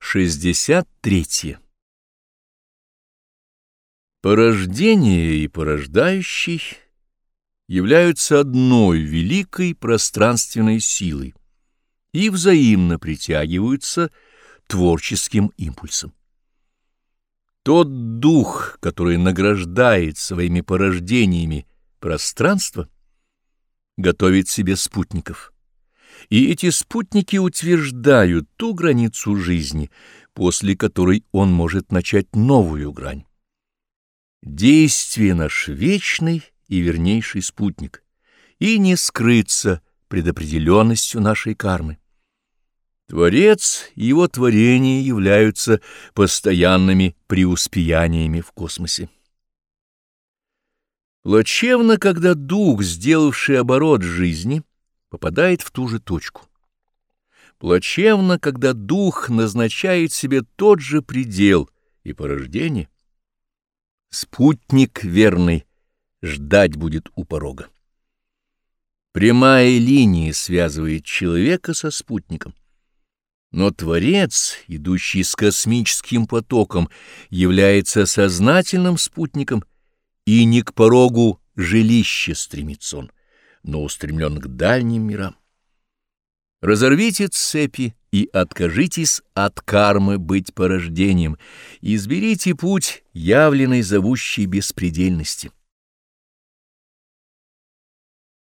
63. Порождение и порождающий являются одной великой пространственной силой и взаимно притягиваются творческим импульсом. Тот дух, который награждает своими порождениями пространство, готовит себе спутников, и эти спутники утверждают ту границу жизни, после которой он может начать новую грань. Действие наш вечный и вернейший спутник, и не скрыться предопределенностью нашей кармы. Творец и его творения являются постоянными преуспеяниями в космосе. Плачевно, когда дух, сделавший оборот жизни, попадает в ту же точку. Плачевно, когда дух назначает себе тот же предел и порождение. Спутник верный ждать будет у порога. Прямая линия связывает человека со спутником. Но Творец, идущий с космическим потоком, является сознательным спутником, и не к порогу жилища стремится он, но устремлен к дальним мирам. Разорвите цепи и откажитесь от кармы быть порождением, изберите путь явленной зовущей беспредельности.